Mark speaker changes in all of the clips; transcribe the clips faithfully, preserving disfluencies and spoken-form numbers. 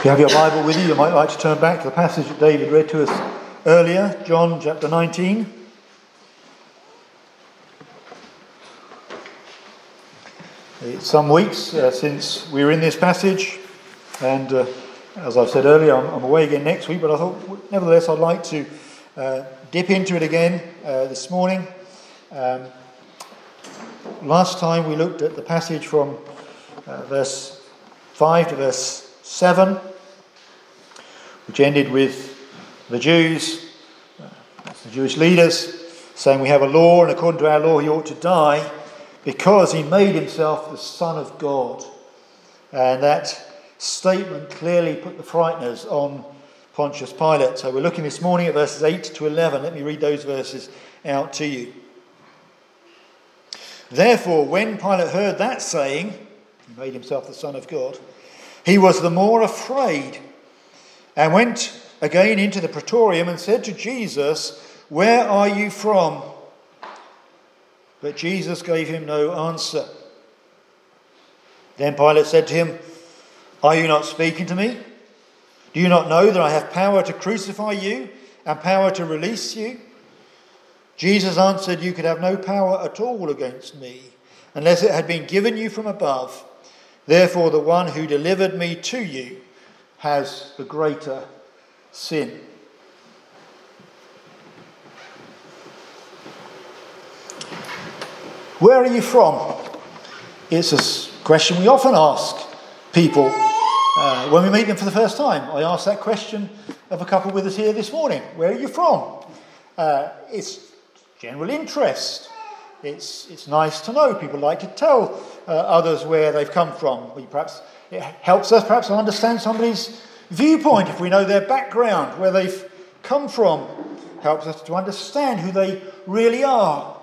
Speaker 1: If you have your Bible with you, you might like to turn back to the passage that David read to us earlier, John chapter nineteen. It's some weeks uh, since we were in this passage, and uh, as I've said earlier, I'm, I'm away again next week, but I thought, nevertheless, I'd like to uh, dip into it again uh, this morning. Um, last time we looked at the passage from uh, verse five to verse seven, which ended with the Jews, uh, that's the Jewish leaders, saying we have a law, and according to our law he ought to die because he made himself the Son of God. And that statement clearly put the frighteners on Pontius Pilate. So we're looking this morning at verses eight to eleven. Let me read those verses out to you. Therefore, when Pilate heard that saying, he made himself the Son of God, he was the more afraid, and went again into the praetorium and said to Jesus, "Where are you from?" But Jesus gave him no answer. Then Pilate said to him, "Are you not speaking to me? Do you not know that I have power to crucify you and power to release you?" Jesus answered, "You could have no power at all against me unless it had been given you from above. Therefore the one who delivered me to you has the greater sin." Where are you from? It's a question we often ask people uh, when we meet them for the first time. I asked that question of a couple with us here this morning. Where are you from? Uh, it's general interest. It's it's nice to know. People like to tell uh, others where they've come from. We perhaps it helps us perhaps to understand somebody's viewpoint if we know their background, where they've come from. Helps us to understand who they really are.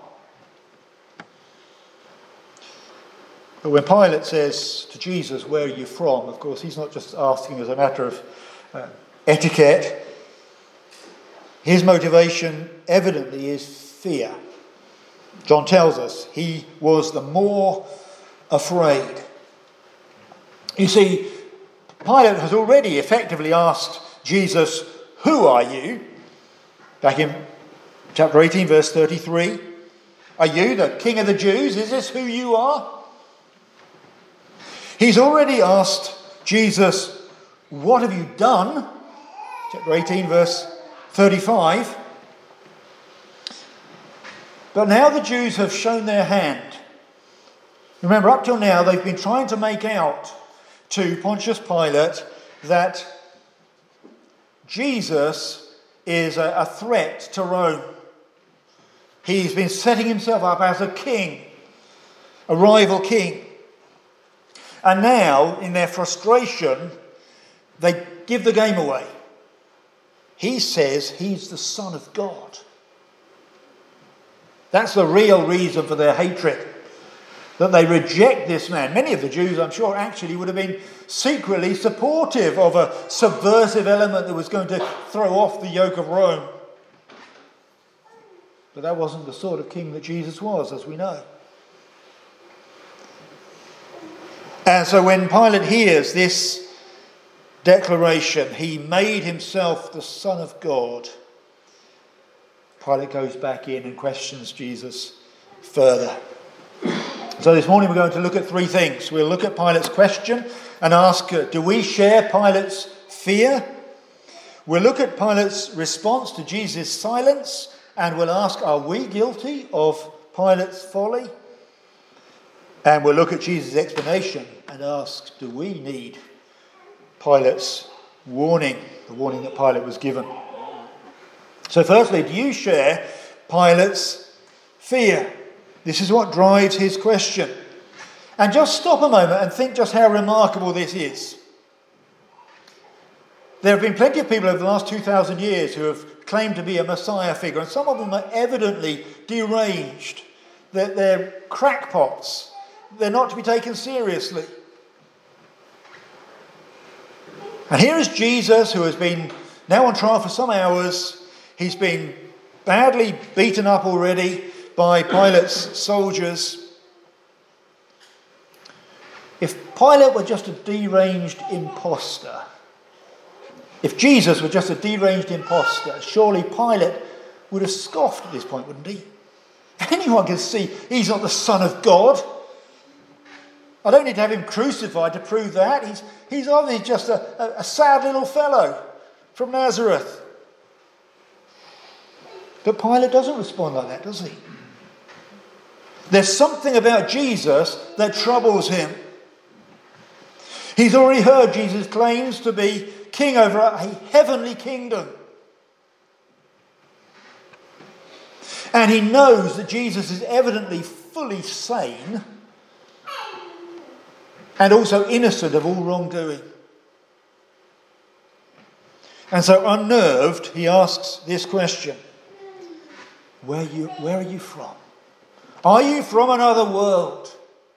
Speaker 1: But when Pilate says to Jesus, "Where are you from?" of course, he's not just asking as a matter of uh, etiquette. His motivation evidently is fear. John tells us he was the more afraid. You see, Pilate has already effectively asked Jesus, "Who are you?" Back in chapter eighteen, verse thirty-three. "Are you the King of the Jews? Is this who you are?" He's already asked Jesus, "What have you done?" Chapter eighteen, verse thirty-five. But now the Jews have shown their hand. Remember, up till now they've been trying to make out to Pontius Pilate that Jesus is a, a threat to Rome. He's been setting himself up as a king, a rival king. And now, in their frustration, they give the game away. He says he's the Son of God. That's the real reason for their hatred, that they reject this man. Many of the Jews, I'm sure, actually would have been secretly supportive of a subversive element that was going to throw off the yoke of Rome. But that wasn't the sort of king that Jesus was, as we know. And so when Pilate hears this declaration, he made himself the Son of God, Pilate goes back in and questions Jesus further. So this morning we're going to look at three things. We'll look at Pilate's question and ask, uh, do we share Pilate's fear? We'll look at Pilate's response to Jesus' silence, and we'll ask, are we guilty of Pilate's folly? And we'll look at Jesus' explanation and ask, do we need Pilate's warning, the warning that Pilate was given? So firstly, do you share Pilate's fear? This is what drives his question. And just stop a moment and think just how remarkable this is. There have been plenty of people over the last two thousand years who have claimed to be a Messiah figure, and some of them are evidently deranged. They're, they're crackpots. They're not to be taken seriously. And here is Jesus, who has been now on trial for some hours. He's been badly beaten up already by Pilate's soldiers. If Pilate were just a deranged imposter, If Jesus were just a deranged impostor, surely Pilate would have scoffed at this point, wouldn't he? Anyone can see he's not the Son of God. I don't need to have him crucified to prove that. He's, he's obviously just a, a, a sad little fellow from Nazareth. But Pilate doesn't respond like that, does he? There's something about Jesus that troubles him. He's already heard Jesus claims to be king over a heavenly kingdom. And he knows that Jesus is evidently fully sane and also innocent of all wrongdoing. And so, unnerved, he asks this question: Where you, where are you from? Are you from another world?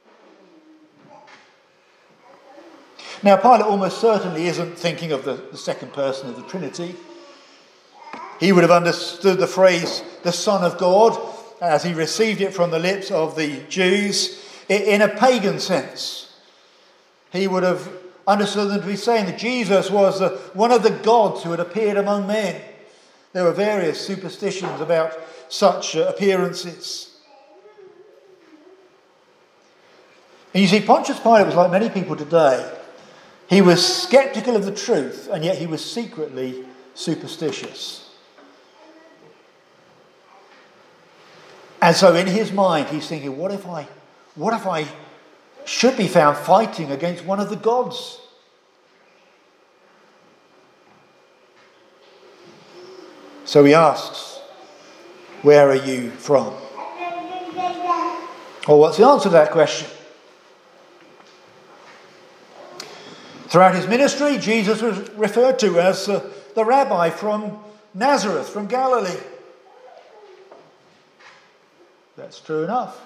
Speaker 1: Now, Pilate almost certainly isn't thinking of the, the second person of the Trinity. He would have understood the phrase, the Son of God, as he received it from the lips of the Jews, in a pagan sense. He would have understood them to be saying that Jesus was uh, one of the gods who had appeared among men. There were various superstitions about such uh, appearances. And you see, Pontius Pilate was like many people today. He was sceptical of the truth, and yet he was secretly superstitious. And so in his mind, he's thinking, what if I, what if I should be found fighting against one of the gods? So he asks, where are you from? Well, what's the answer to that question? Throughout his ministry, Jesus was referred to as uh, the rabbi from Nazareth, from Galilee. That's true enough.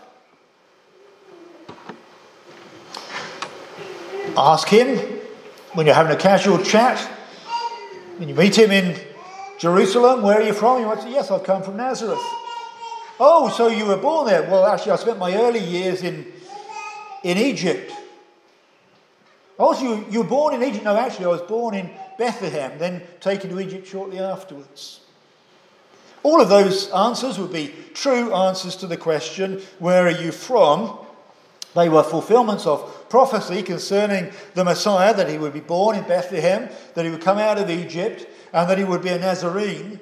Speaker 1: Ask him when you're having a casual chat, when you meet him in Jerusalem, where are you from? You might say, yes, I've come from Nazareth. Oh, so you were born there? Well, actually, I spent my early years in, in Egypt. Oh, so you, you were born in Egypt? No, actually, I was born in Bethlehem, then taken to Egypt shortly afterwards. All of those answers would be true answers to the question, where are you from? They were fulfillments of prophecy concerning the Messiah, that he would be born in Bethlehem, that he would come out of Egypt, and that he would be a Nazarene.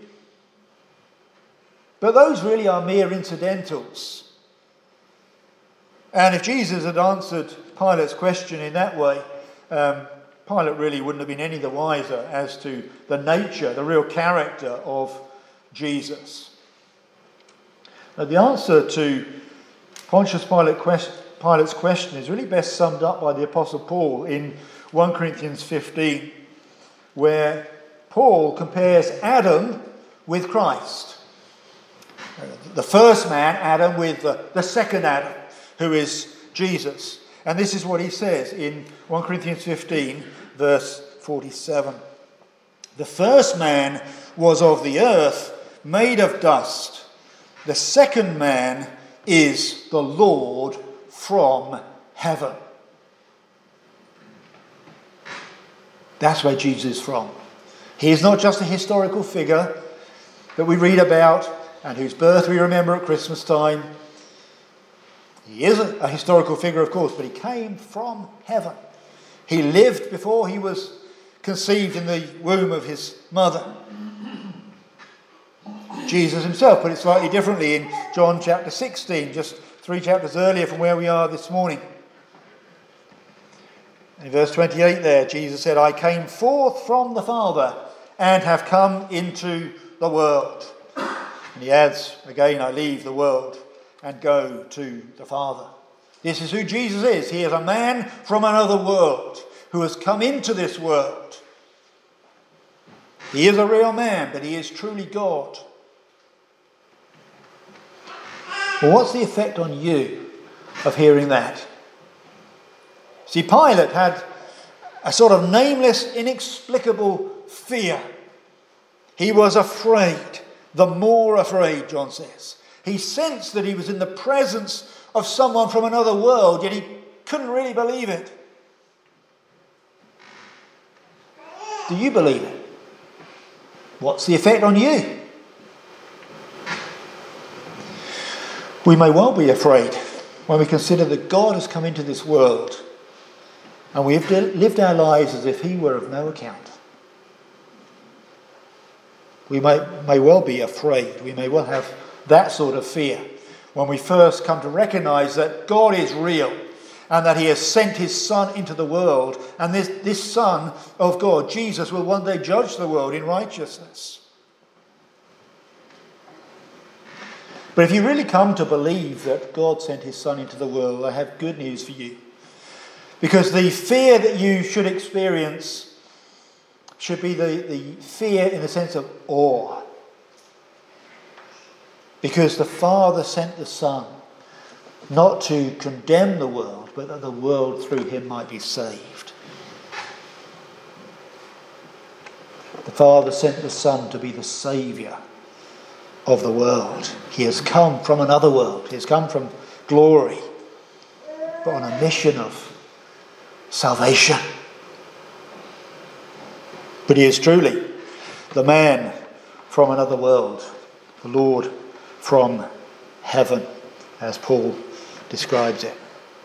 Speaker 1: But those really are mere incidentals. And if Jesus had answered Pilate's question in that way, um, Pilate really wouldn't have been any the wiser as to the nature, the real character of Jesus. Now, the answer to Pontius Pilate quest- Pilate's question is really best summed up by the Apostle Paul in First Corinthians fifteen, where Paul compares Adam with Christ. The first man, Adam, with the, the second Adam, who is Jesus. And this is what he says in First Corinthians fifteen, verse forty-seven. The first man was of the earth, made of dust. The second man is the Lord from heaven. That's where Jesus is from. He is not just a historical figure that we read about and whose birth we remember at Christmas time. He is a, a historical figure, of course, but he came from heaven. He lived before he was conceived in the womb of his mother. Jesus himself put it slightly differently in John chapter sixteen, just three chapters earlier from where we are this morning. In verse twenty-eight there, Jesus said, I came forth from the Father and have come into the world. And he adds, again, I leave the world and go to the Father. This is who Jesus is. He is a man from another world who has come into this world. He is a real man, but he is truly God. Well, what's the effect on you of hearing that? See, Pilate had a sort of nameless, inexplicable fear. He was afraid, the more afraid, John says. He sensed that he was in the presence of someone from another world, yet he couldn't really believe it. Do you believe it? What's the effect on you? We may well be afraid when we consider that God has come into this world and we have lived our lives as if he were of no account. We may, may well be afraid. We may well have that sort of fear when we first come to recognise that God is real and that he has sent his Son into the world, and this, this Son of God, Jesus, will one day judge the world in righteousness. But if you really come to believe that God sent his Son into the world, I have good news for you. Because the fear that you should experience should be the, the fear in the sense of awe. Because the Father sent the Son not to condemn the world, but that the world through him might be saved. The Father sent the Son to be the Saviour of the world. He has come from another world. He has come from glory, but on a mission of salvation. But he is truly the man from another world, the Lord from heaven, as Paul describes it.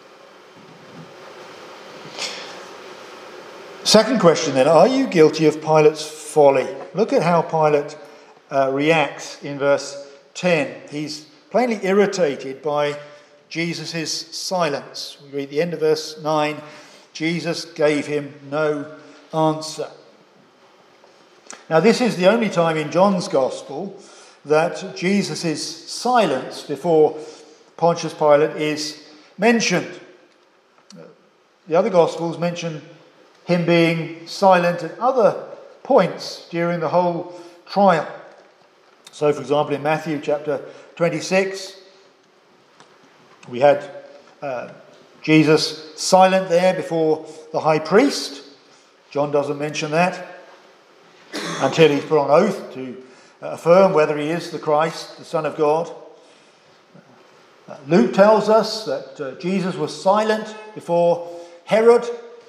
Speaker 1: Second question then, are you guilty of Pilate's folly? Look at how Pilate uh, reacts in verse ten. He's plainly irritated by Jesus' silence. We read the end of verse nine. Jesus gave him no answer. Now, this is the only time in John's Gospel that Jesus' silence before Pontius Pilate is mentioned. The other Gospels mention him being silent at other points during the whole trial. So, for example, in Matthew chapter twenty-six, we had uh, Jesus silent there before the high priest. John doesn't mention that until he's put on oath to affirm whether he is the Christ, the Son of God. Uh, Luke tells us that uh, Jesus was silent before Herod.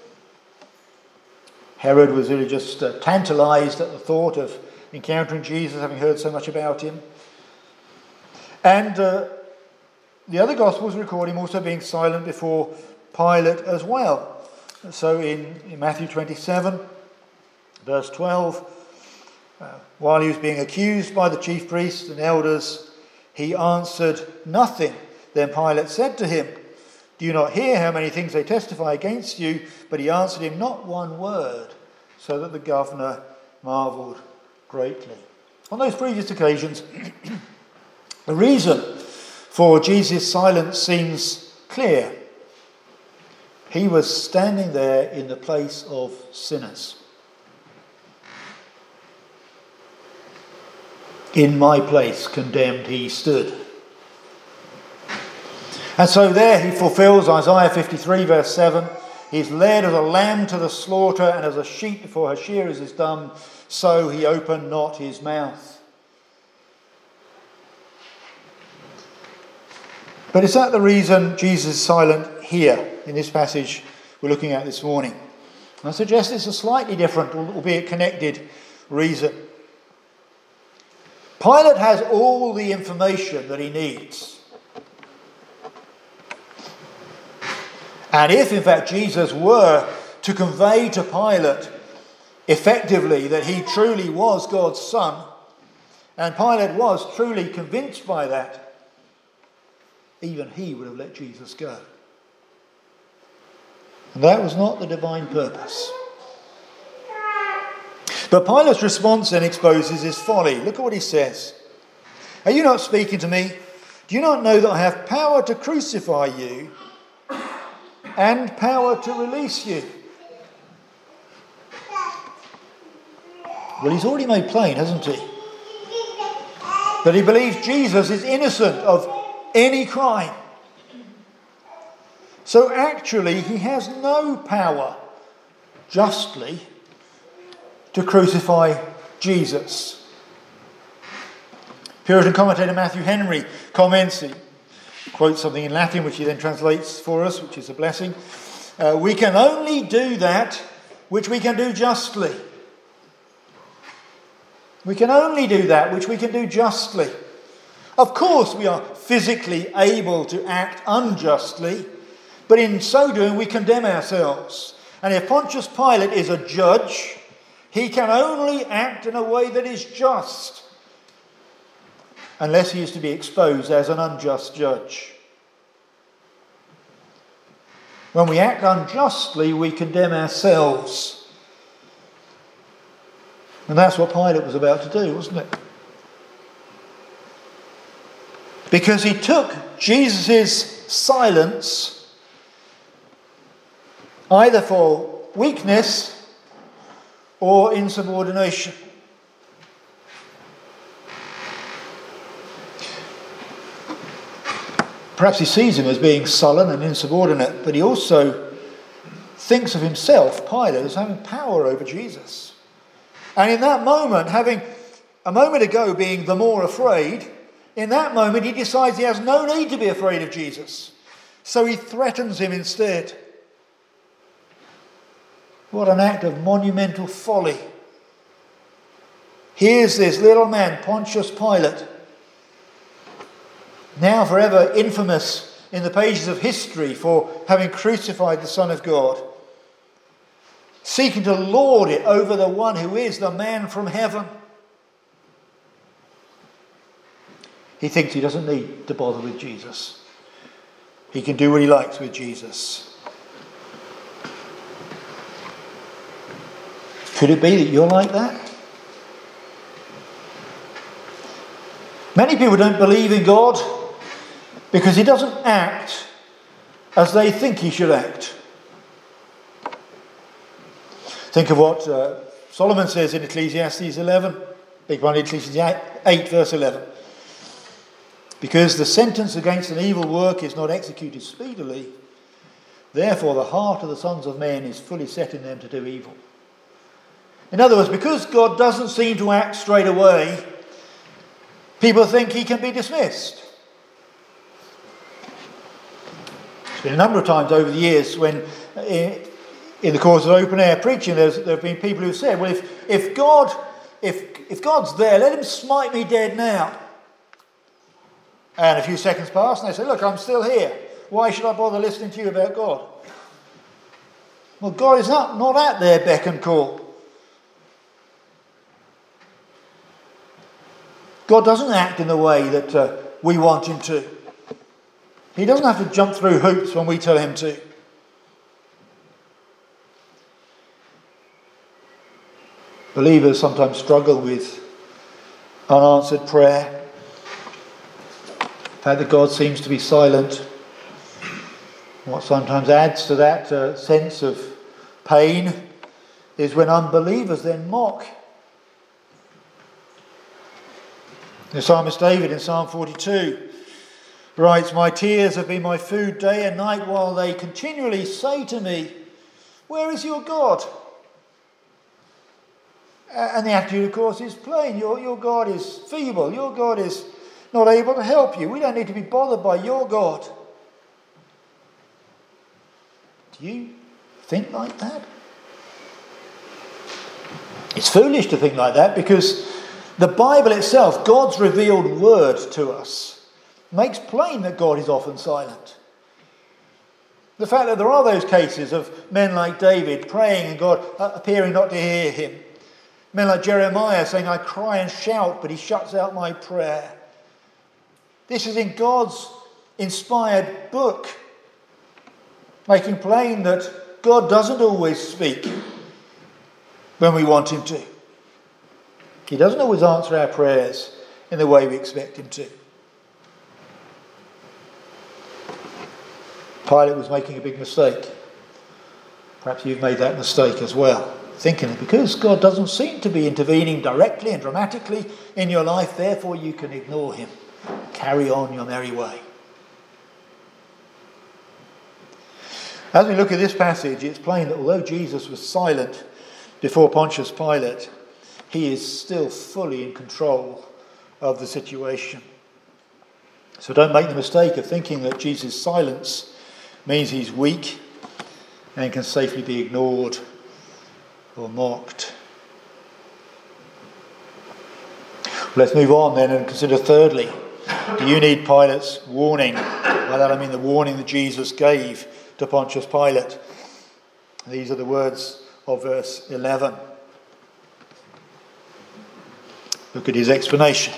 Speaker 1: Herod was really just uh, tantalised at the thought of encountering Jesus, having heard so much about him. And uh, the other Gospels record him also being silent before Pilate as well. So in, in Matthew twenty-seven, verse twelve, uh, while he was being accused by the chief priests and elders, he answered nothing. Then Pilate said to him, "Do you not hear how many things they testify against you?" But he answered him not one word, so that the governor marvelled greatly. On those previous occasions, the reason for Jesus' silence seems clear. He was standing there in the place of sinners. In my place condemned he stood. And so there he fulfills Isaiah fifty-three verse seven. He is led as a lamb to the slaughter, and as a sheep before her shearers is dumb, so he opened not his mouth. But is that the reason Jesus is silent here in this passage we're looking at this morning? I suggest it's a slightly different, albeit connected, reason. Pilate has all the information that he needs. And if, in fact, Jesus were to convey to Pilate effectively that he truly was God's Son, and Pilate was truly convinced by that, even he would have let Jesus go. And that was not the divine purpose. But Pilate's response then exposes his folly. Look at what he says. "Are you not speaking to me? Do you not know that I have power to crucify you and power to release you?" Well, he's already made plain, hasn't he? That he believes Jesus is innocent of any crime. So actually, he has no power justly to crucify Jesus. Puritan commentator Matthew Henry comments, he quotes something in Latin which he then translates for us, which is a blessing. Uh, we can only do that which we can do justly. We can only do that which we can do justly. Of course, we are physically able to act unjustly, but in so doing we condemn ourselves. And if Pontius Pilate is a judge, he can only act in a way that is just, unless he is to be exposed as an unjust judge. When we act unjustly, we condemn ourselves. And that's what Pilate was about to do, wasn't it? Because he took Jesus' silence either for weakness or insubordination. Perhaps he sees him as being sullen and insubordinate, but he also thinks of himself, Pilate, as having power over Jesus. And in that moment, having a moment ago being the more afraid, in that moment he decides he has no need to be afraid of Jesus. So he threatens him instead. What an act of monumental folly. Here's this little man, Pontius Pilate, now forever infamous in the pages of history for having crucified the Son of God, seeking to lord it over the one who is the man from heaven. He thinks he doesn't need to bother with Jesus. He can do what he likes with Jesus. Could it be that you're like that? Many people don't believe in God because he doesn't act as they think he should act. Think of what uh, Solomon says in Ecclesiastes eleven, big one, Ecclesiastes eight verse eleven. Because the sentence against an evil work is not executed speedily, therefore the heart of the sons of men is fully set in them to do evil. In other words, because God doesn't seem to act straight away, people think he can be dismissed. There's been a number of times over the years when, in, in the course of open air preaching, there's, there have been people who've said, well, if, if God, if, if God's there, let him smite me dead now. And a few seconds pass and they say, look, I'm still here. Why should I bother listening to you about God? Well, God is not, not at their beck and call. God doesn't act in the way that uh, we want him to. He doesn't have to jump through hoops when we tell him to. Believers sometimes struggle with unanswered prayer. The fact that God seems to be silent. What sometimes adds to that uh, sense of pain is when unbelievers then mock. The psalmist David in Psalm forty-two writes, my tears have been my food day and night while they continually say to me, where is your God? And the attitude, of course, is plain. Your, your God is feeble. Your God is not able to help you. We don't need to be bothered by your God. Do you think like that? It's foolish to think like that because the Bible itself, God's revealed word to us, makes plain that God is often silent. The fact that there are those cases of men like David praying and God appearing not to hear him. Men like Jeremiah saying, I cry and shout, but he shuts out my prayer. This is in God's inspired book, making plain that God doesn't always speak when we want him to. He doesn't always answer our prayers in the way we expect him to. Pilate was making a big mistake. Perhaps you've made that mistake as well, thinking that because God doesn't seem to be intervening directly and dramatically in your life, therefore you can ignore him. Carry on your merry way. As we look at this passage, it's plain that although Jesus was silent before Pontius Pilate, he is still fully in control of the situation. So don't make the mistake of thinking that Jesus' silence means he's weak and can safely be ignored or mocked. Let's move on then and consider thirdly, do you need Pilate's warning? By that I mean the warning that Jesus gave to Pontius Pilate. These are the words of verse eleven. Look at his explanation.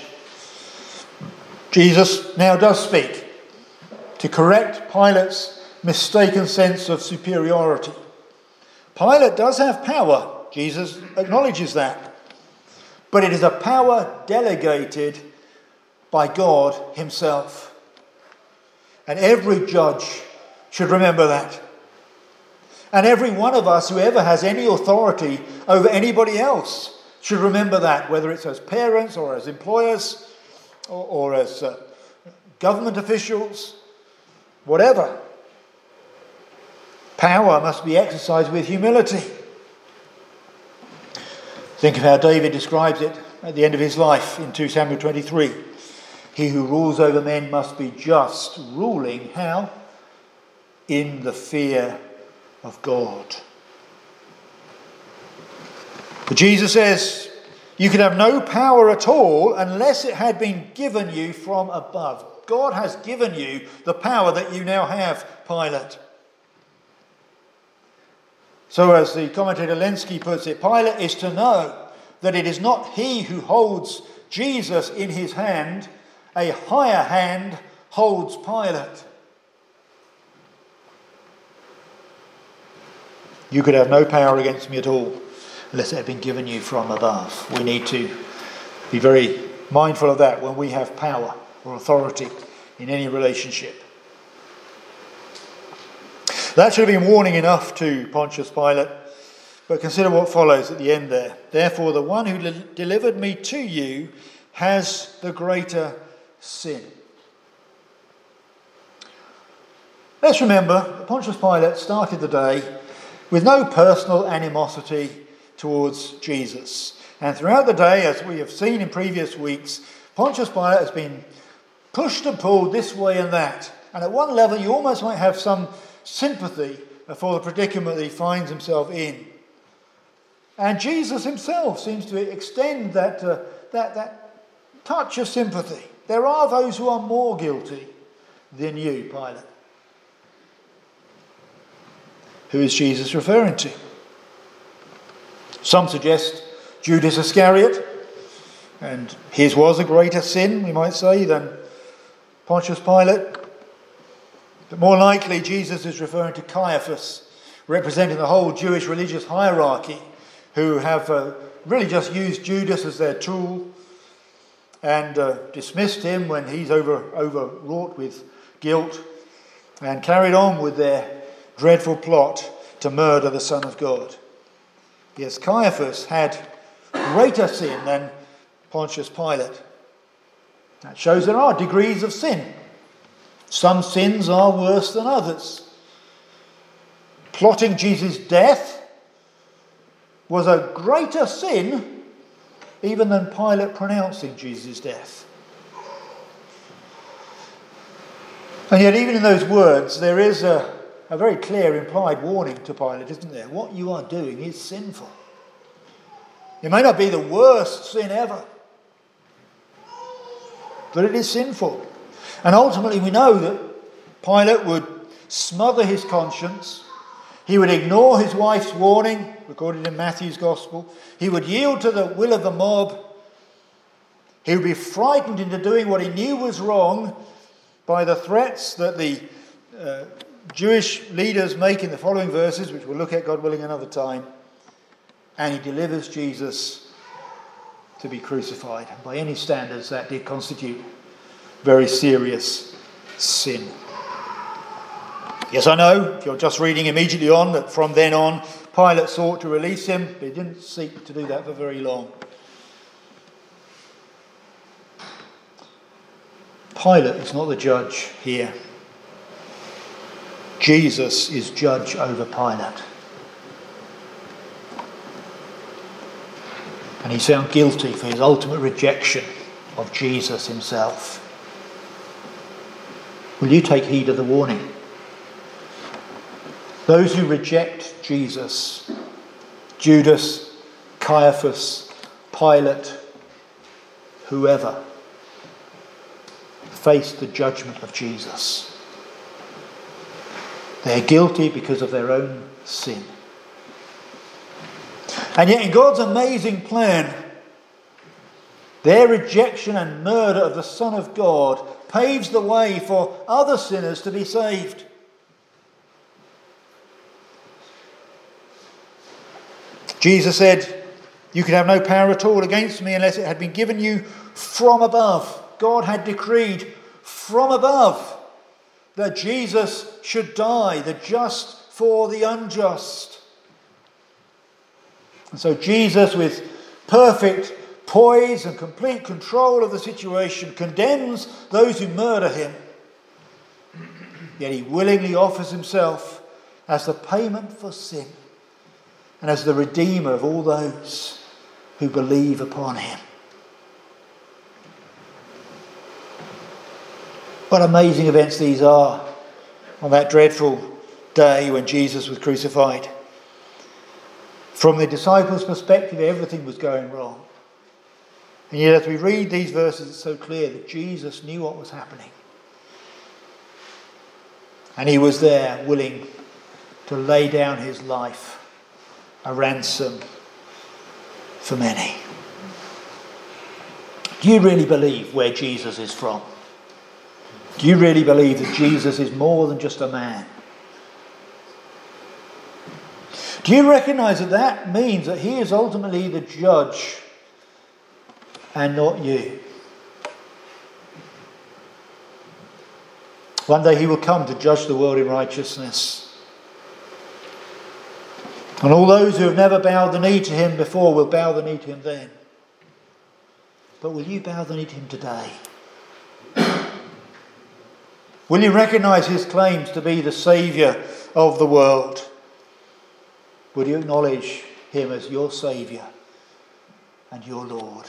Speaker 1: Jesus now does speak to correct Pilate's mistaken sense of superiority. Pilate does have power. Jesus acknowledges that. But it is a power delegated by God himself. And every judge should remember that. And every one of us who ever has any authority over anybody else should remember that, whether it's as parents or as employers or, or as uh, government officials, whatever. Power must be exercised with humility. Think of how David describes it at the end of his life in two Samuel twenty-three. He who rules over men must be just, ruling how? In the fear of God. But Jesus says you could have no power at all unless it had been given you from above. God has given you the power that you now have, Pilate. So as the commentator Lenski puts it, Pilate is to know that it is not he who holds Jesus in his hand, a higher hand holds Pilate. You could have no power against me at all unless it had been given you from above. We need to be very mindful of that when we have power or authority in any relationship. That should have been warning enough to Pontius Pilate, but consider what follows at the end there. Therefore, the one who li- delivered me to you has the greater sin. Let's remember that Pontius Pilate started the day with no personal animosity towards Jesus. And throughout the day, as we have seen in previous weeks, Pontius Pilate has been pushed and pulled this way and that. And at one level, you almost might have some sympathy for the predicament that he finds himself in. And Jesus himself seems to extend that, uh, that, that touch of sympathy. There are those who are more guilty than you, Pilate. Who is Jesus referring to? Some suggest Judas Iscariot, and his was a greater sin, we might say, than Pontius Pilate. But more likely, Jesus is referring to Caiaphas, representing the whole Jewish religious hierarchy, who have uh, really just used Judas as their tool and uh, dismissed him when he's over overwrought with guilt, and carried on with their dreadful plot to murder the Son of God. Yes, Caiaphas had greater sin than Pontius Pilate. That shows there are degrees of sin. Some sins are worse than others. Plotting Jesus' death was a greater sin even than Pilate pronouncing Jesus' death. And yet even in those words there is a, a very clear implied warning to Pilate, isn't there? What you are doing is sinful. It may not be the worst sin ever, but it is sinful. And ultimately we know that Pilate would smother his conscience. He would ignore his wife's warning, recorded in Matthew's Gospel. He would yield to the will of the mob. He would be frightened into doing what he knew was wrong by the threats that the uh, Jewish leaders make in the following verses, which we'll look at, God willing, another time. And he delivers Jesus to be crucified. And by any standards, that did constitute very serious sin. Yes, I know, if you're just reading immediately on, that from then on, Pilate sought to release him, but he didn't seek to do that for very long. Pilate is not the judge here. Jesus is judge over Pilate. And he's found guilty for his ultimate rejection of Jesus himself. Will you take heed of the warning? Those who reject Jesus, Judas, Caiaphas, Pilate, whoever faced the judgment of Jesus. They're guilty because of their own sin. And yet in God's amazing plan, their rejection and murder of the Son of God paves the way for other sinners to be saved. Jesus said, "You could have no power at all against me unless it had been given you from above." God had decreed from above that Jesus should die, the just for the unjust. And so Jesus, with perfect poise and complete control of the situation, condemns those who murder him. Yet he willingly offers himself as the payment for sin and as the redeemer of all those who believe upon him. What amazing events these are on that dreadful day when Jesus was crucified. From the disciples' perspective, everything was going wrong. And yet as we read these verses, it's so clear that Jesus knew what was happening. And he was there willing to lay down his life, a ransom for many. Do you really believe where Jesus is from? Do you really believe that Jesus is more than just a man? Do you recognise that that means that he is ultimately the judge and not you? One day he will come to judge the world in righteousness. And all those who have never bowed the knee to him before will bow the knee to him then. But will you bow the knee to him today? Will you recognise his claims to be the saviour of the world? Will you acknowledge him as your saviour and your Lord?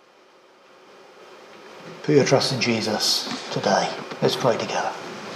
Speaker 1: Put your trust in Jesus today. Let's pray together.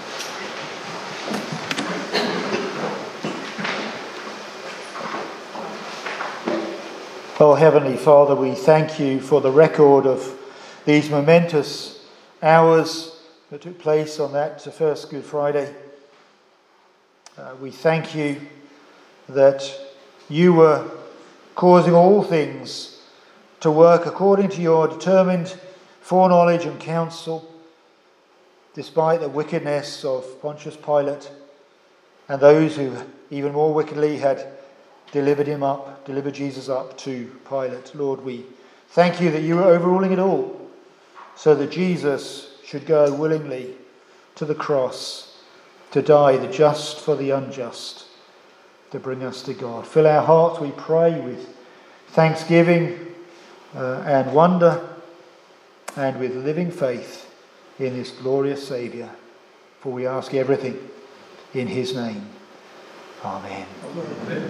Speaker 1: Oh, Heavenly Father, we thank you for the record of these momentous hours that took place on that first Good Friday. Uh, we thank you that you were causing all things to work according to your determined foreknowledge and counsel, despite the wickedness of Pontius Pilate and those who even more wickedly had delivered him up, delivered Jesus up to Pilate. Lord, we thank you that you were overruling it all, so that Jesus should go willingly to the cross to die, the just for the unjust, to bring us to God. Fill our hearts, we pray, with thanksgiving uh, and wonder, and with living faith in this glorious Saviour. For we ask everything in his name. Amen. Amen.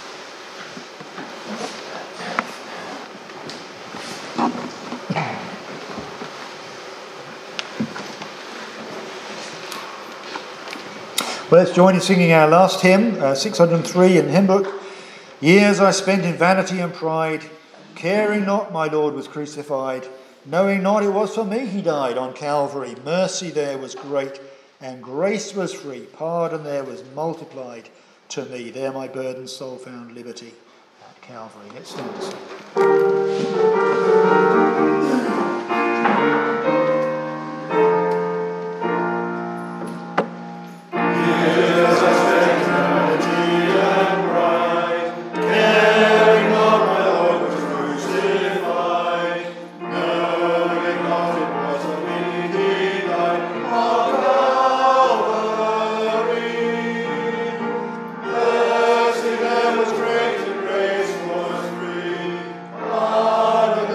Speaker 1: Well, let's join in singing our last hymn, uh, six hundred three in the hymn book. Years I spent in vanity and pride, caring not my Lord was crucified, knowing not it was for me he died on Calvary. Mercy there was great, and grace was free. Pardon there was multiplied to me. There my burdened soul found liberty at Calvary. Let's stand to sing.
Speaker 2: God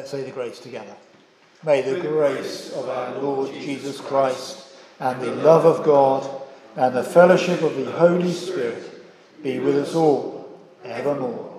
Speaker 1: Let's say the grace together. May the grace of our Lord Jesus Christ and the love of God and the fellowship of the Holy Spirit be with us all evermore.